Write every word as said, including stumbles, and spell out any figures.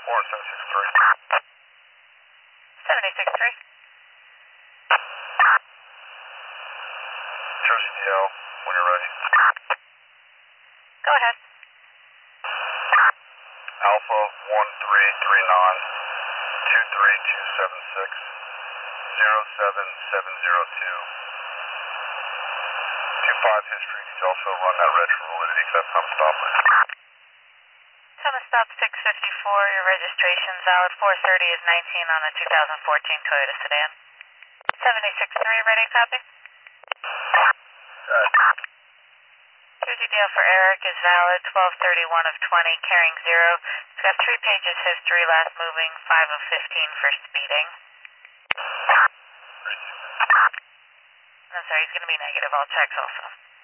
Warren seven six three. seven six three. Jersey D L, when you're ready. Go ahead. Alpha one three three nine two three two seven six zero seven seven zero two. two five history. Did you also run that red for validity because that's not a stop line? Summit stop six fifty-four. Your registration valid. four thirty is nineteen on a two thousand fourteen Toyota sedan. seven six three, ready, copy? Good. Jersey Dale for Eric is valid. twelve thirty-one of twenty, carrying zero. It's got three pages history, last moving, five of fifteen for speeding. I'm sorry, he's going to be negative. All checks also.